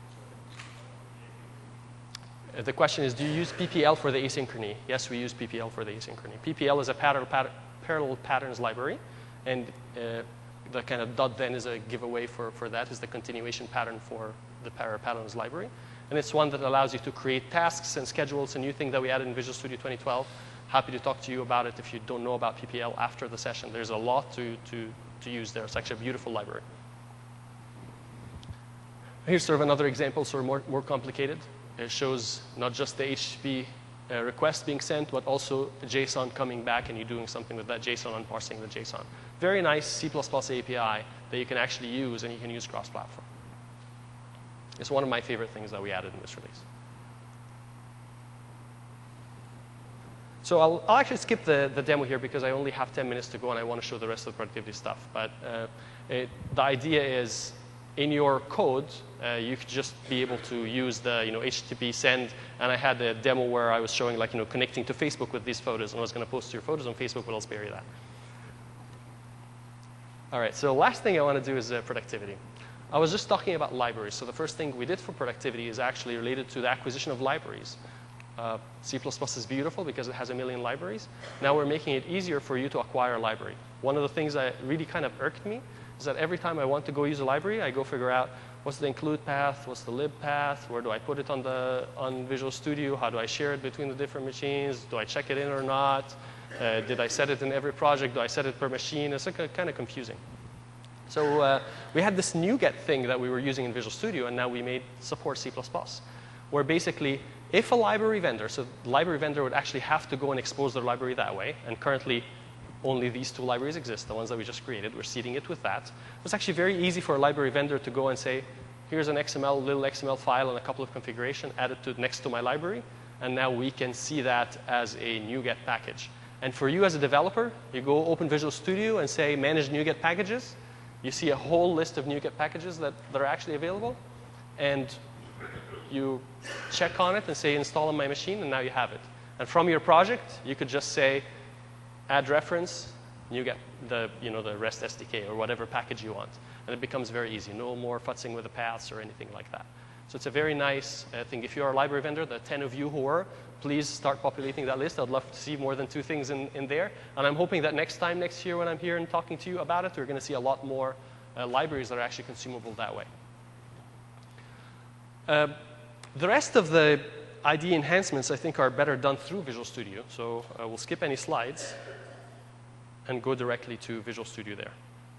A: The question is, do you use PPL for the asynchrony? Yes, we use PPL for the asynchrony. PPL is a parallel patterns library. And the kind of .then is a giveaway for that, is the continuation pattern for the parallel patterns library. And it's one that allows you to create tasks and schedules, a new thing that we added in Visual Studio 2012. Happy to talk to you about it if you don't know about PPL after the session. There's a lot to use there. It's actually a beautiful library. Here's sort of another example, sort of more complicated. It shows not just the HTTP request being sent, but also JSON coming back and you doing something with that JSON and parsing the JSON. Very nice C++ API that you can actually use and you can use cross-platform. It's one of my favorite things that we added in this release. So I'll actually skip the demo here because I only have 10 minutes to go and I want to show the rest of the productivity stuff. But the idea is in your code, you could just be able to use the HTTP send. And I had a demo where I was showing connecting to Facebook with these photos. And I was going to post your photos on Facebook, but I'll spare you that. All right, so the last thing I want to do is productivity. I was just talking about libraries. So the first thing we did for productivity is actually related to the acquisition of libraries. C++ is beautiful because it has 1 million libraries. Now we're making it easier for you to acquire a library. One of the things that really kind of irked me is that every time I want to go use a library, I go figure out what's the include path, what's the lib path, where do I put it on Visual Studio, how do I share it between the different machines, do I check it in or not, did I set it in every project, do I set it per machine? It's kind of confusing. So we had this NuGet thing that we were using in Visual Studio, and now we made support C++, where basically if a library vendor, so the library vendor would actually have to go and expose their library that way, and currently only these 2 libraries exist, the ones that we just created. We're seeding it with that. It's actually very easy for a library vendor to go and say, here's an little XML file and a couple of configuration, add it next to my library, and now we can see that as a NuGet package. And for you as a developer, you go open Visual Studio and say, manage NuGet packages. You see a whole list of NuGet packages that are actually available, and you check on it and say, install on my machine, and now you have it. And from your project, you could just say, add reference, NuGet the REST SDK or whatever package you want. And it becomes very easy. No more futzing with the paths or anything like that. So it's a very nice thing. If you're a library vendor, the 10 of you who are, please start populating that list. I'd love to see more than 2 things in there. And I'm hoping that next year when I'm here and talking to you about it, we're going to see a lot more libraries that are actually consumable that way. The rest of the IDE enhancements, I think, are better done through Visual Studio. So we'll skip any slides and go directly to Visual Studio there.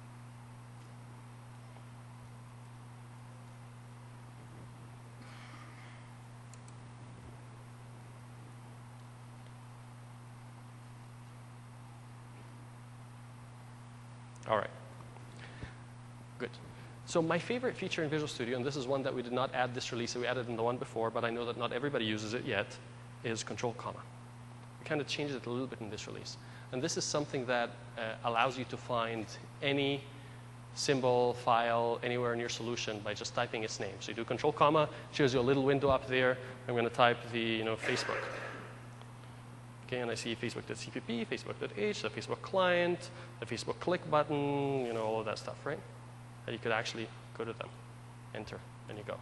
A: All right. Good. So my favorite feature in Visual Studio, and this is one that we did not add this release, so we added in the one before, but I know that not everybody uses it yet, is control comma. We kind of changed it a little bit in this release. And this is something that allows you to find any symbol, file, anywhere in your solution by just typing its name. So you do control comma, shows you a little window up there. I'm going to type the Facebook. Okay, and I see Facebook.cpp, Facebook.h, the Facebook client, the Facebook click button, all of that stuff, right? And you could actually go to them, enter, and you go.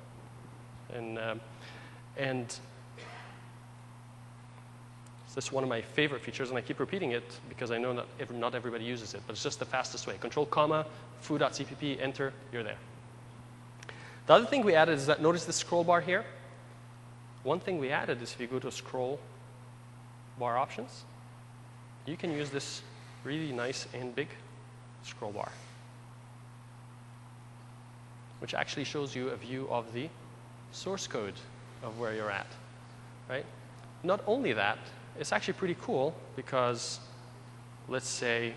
A: And this is one of my favorite features, and I keep repeating it because I know not everybody uses it, but it's just the fastest way. Control comma, foo.cpp, enter, you're there. The other thing we added is that, notice the scroll bar here? One thing we added is if you go to scroll bar options, you can use this really nice and big scroll bar, which actually shows you a view of the source code of where you're at, right? Not only that, it's actually pretty cool because, let's say,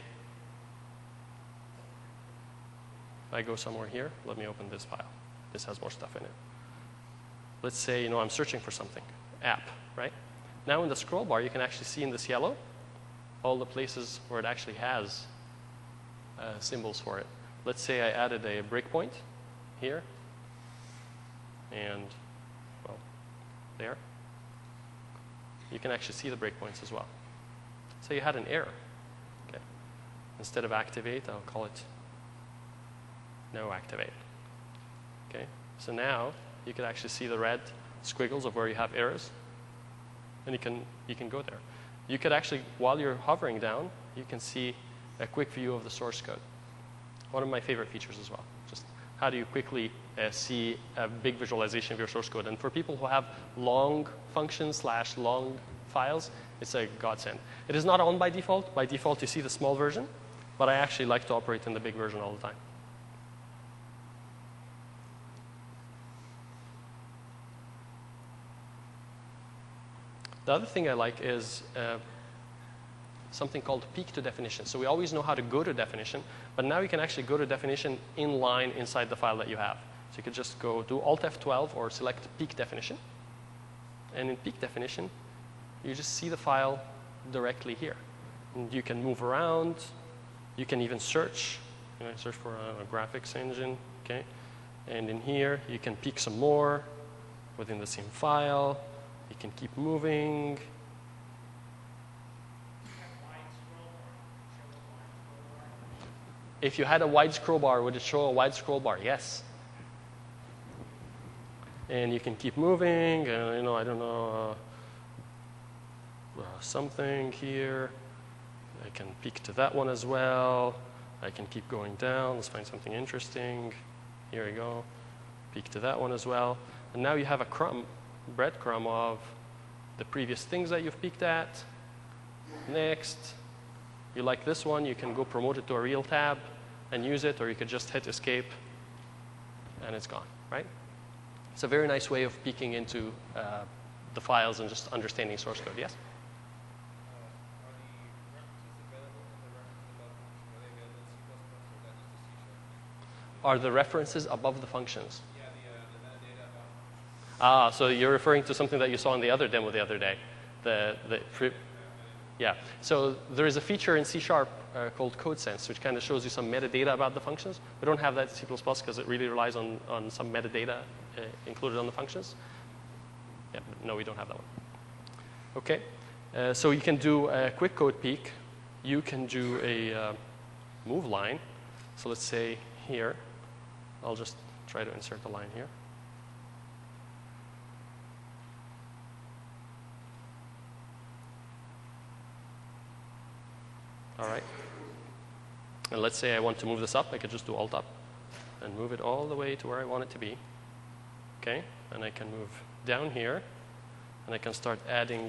A: if I go somewhere here, let me open this file. This has more stuff in it. Let's say, I'm searching for something, app, right? Now in the scroll bar, you can actually see in this yellow all the places where it actually has symbols for it. Let's say I added a breakpoint here, and, well, there. You can actually see the breakpoints as well. So you had an error. Okay. Instead of activate, I'll call it no activate. Okay. So now you can actually see the red squiggles of where you have errors, and you can go there. You could actually, while you're hovering down, you can see a quick view of the source code. One of my favorite features as well. Just how do you quickly see a big visualization of your source code? And for people who have long functions / long files, it's a godsend. It is not on by default. By default, you see the small version, but I actually like to operate in the big version all the time. The other thing I like is something called peek to definition. So we always know how to go to definition, but now you can actually go to definition in line inside the file that you have. So you could just go do Alt F12 or select peak definition. And in peak definition, you just see the file directly here. And you can move around. You can even search. You know, search for a graphics engine, okay? And in here, you can peek some more within the same file. You can keep moving. If you had a wide scroll bar, would it show a wide scroll bar? Yes. And you can keep moving, and you know, I don't know, something here. I can peek to that one as well. I can keep going down. Let's find something interesting. Here we go. Peek to that one as well. And now you have a breadcrumb of the previous things that you've peeked at. Next, you like this one, you can go promote it to a real tab and use it, or you could just hit escape and it's gone, right? It's a very nice way of peeking into the files and just understanding source code. Yes? Are the references above the functions?
B: Yeah, the metadata about functions.
A: So you're referring to something that you saw in the other demo the other day. Yeah. So there is a feature in C# called CodeSense, which kind of shows you some metadata about the functions. We don't have that in C++ because it really relies on some metadata included on the functions. Yeah, but no, we don't have that one. Okay. So you can do a quick code peek. You can do a move line. So let's say here. I'll just try to insert a line here. All right. And let's say I want to move this up. I could just do Alt up and move it all the way to where I want it to be. Okay. And I can move down here, and I can start adding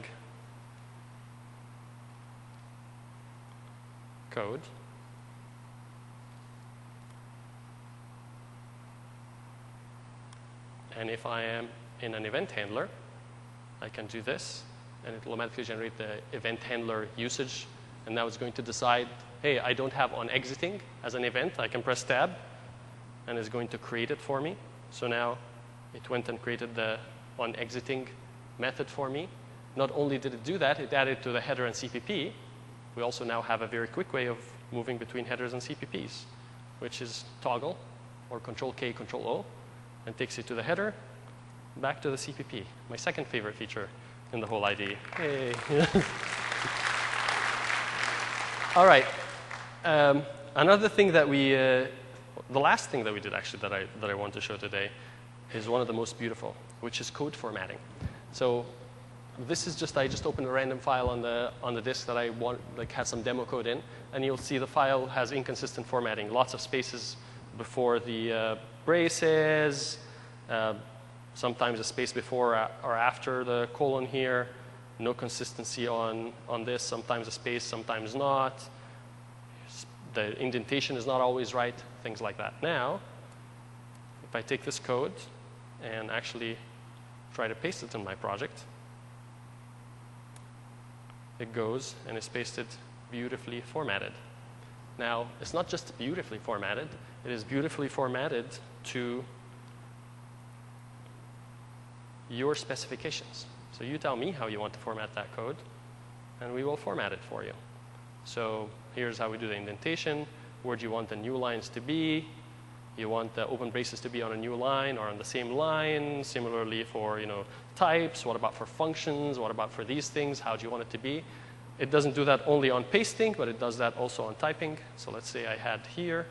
A: code. And if I am in an event handler, I can do this, and it will automatically generate the event handler usage. And now it's going to decide, hey, I don't have on exiting as an event. I can press tab, and it's going to create it for me. So now it went and created the on exiting method for me. Not only did it do that, it added to the header and CPP. We also now have a very quick way of moving between headers and CPPs, which is toggle or Control-K, Control-O, and takes you to the header, back to the CPP. My second favorite feature in the whole IDE. Hey. All right. Another thing that the last thing that we did actually that I want to show today is one of the most beautiful, which is code formatting. So this is I just opened a random file on the disk that I had some demo code in, and you'll see the file has inconsistent formatting, lots of spaces before the braces, sometimes a space before or after the colon here, no consistency on this, sometimes a space, sometimes not. The indentation is not always right, things like that. Now, if I take this code and actually try to paste it in my project, it goes and is pasted beautifully formatted. Now, it's not just beautifully formatted, it is beautifully formatted to your specifications. So you tell me how you want to format that code, and we will format it for you. So here's how we do the indentation. Where do you want the new lines to be? You want the open braces to be on a new line or on the same line. Similarly for types. What about for functions? What about for these things? How do you want it to be? It doesn't do that only on pasting, but it does that also on typing. So let's say I had here,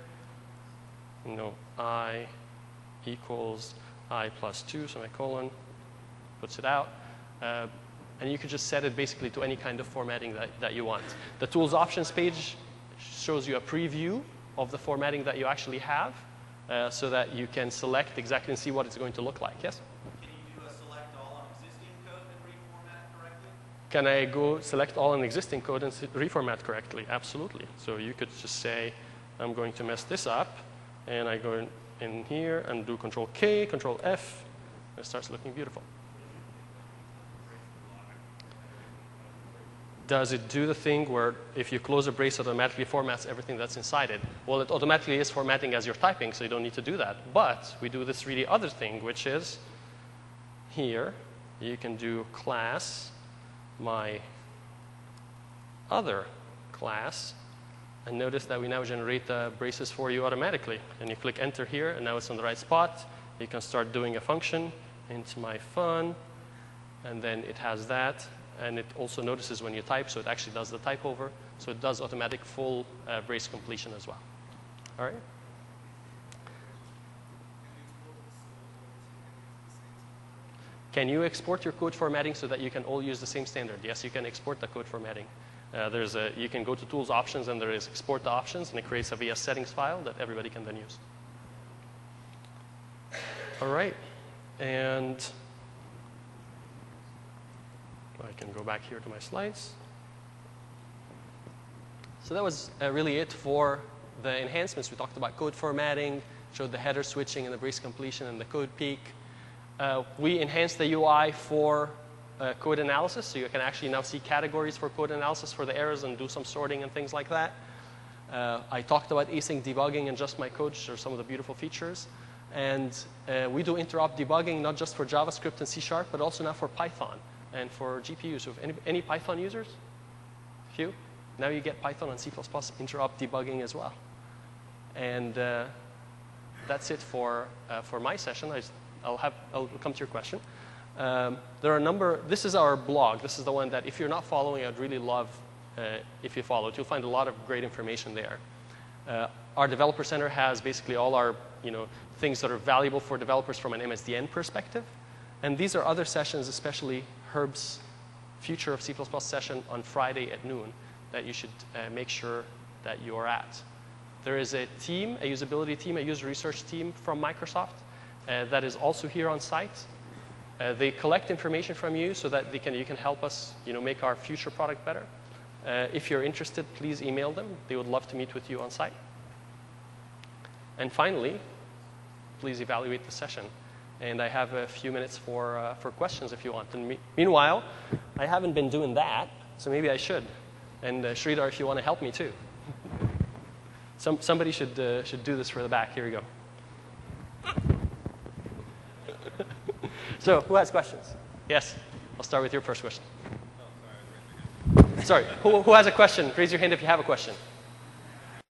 A: I equals I plus 2, semicolon, puts it out. And you could just set it basically to any kind of formatting that you want. The tools options page shows you a preview of the formatting that you actually have so that you can select exactly and see what it's going to look like. Yes?
B: Can you do a select all on existing code and reformat it correctly?
A: Can I go select all on existing code and reformat correctly? Absolutely. So you could just say, I'm going to mess this up, and I go in here and do Control-K, Control-F, and it starts looking beautiful. does it do the thing where if you close a brace, it automatically formats everything that's inside it? Well, it automatically is formatting as you're typing, so you don't need to do that. But we do this really other thing, which is here, you can do class, my other class, and notice that we now generate the braces for you automatically. And you click enter here, and now it's on the right spot. You can start doing a function into my fun, and then it has that. And it also notices when you type, so it actually does the type over. So it does automatic full brace completion as well. All right? Can you export your code formatting so that you can all use the same standard? Yes, you can export the code formatting. You can go to Tools Options, and there is Export the Options, and it creates a VS Settings file that everybody can then use. All right. And I can go back here to my slides. So that was really it for the enhancements. We talked about code formatting, showed the header switching and the brace completion and the code peak. We enhanced the UI for code analysis, so you can actually now see categories for code analysis for the errors and do some sorting and things like that. I talked about async debugging and just my code, which are some of the beautiful features. And we do interop debugging not just for JavaScript and C#, but also now for Python and for GPUs. So if any Python users? Few? Now you get Python and C++ interop debugging as well. And that's it for my session. I'll come to your question. There are a number, this is our blog. This is the one that if you're not following, I'd really love if you follow it. You'll find a lot of great information there. Our Developer Center has basically all our things that are valuable for developers from an MSDN perspective. And these are other sessions, especially Herb's Future of C++ session on Friday at noon that you should make sure that you're at. There is a team, a usability team, a user research team from Microsoft that is also here on site. They collect information from you so that you can help us make our future product better. If you're interested, please email them. They would love to meet with you on site. And finally, please evaluate the session. And I have a few minutes for questions if you want. And meanwhile, I haven't been doing that, so maybe I should. And Sridhar, if you want to help me too. Somebody should do this for the back. Here we go. So, who has questions? Yes, I'll start with your first question. Sorry, who has a question? Raise your hand if you have a question.